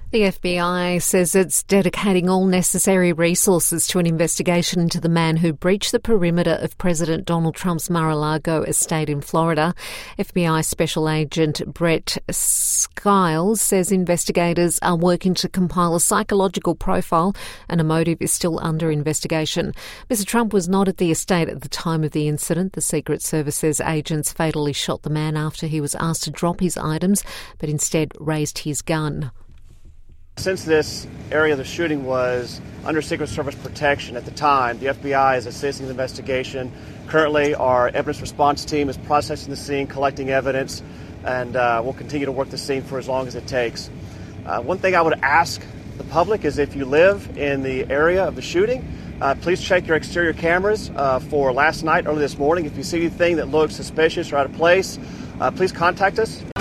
The FBI says it's dedicating all necessary resources to an investigation into the man who breached the perimeter of President Donald Trump's Mar-a-Lago estate in Florida. FBI Special Agent Brett Skiles says investigators are working to compile a psychological profile and a motive is still under investigation. Mr. Trump was not at the estate at the time of the incident. The Secret Service says agents fatally shot the man after he was asked to drop his items, but instead raised his gun. Since this area of the shooting was under Secret Service protection at the time, the FBI is assisting the investigation. Currently, our evidence response team is processing the scene, collecting evidence, and we'll continue to work the scene for as long as it takes. One thing I would ask the public is if you live in the area of the shooting, please check your exterior cameras for last night, early this morning. If you see anything that looks suspicious or out of place, please contact us.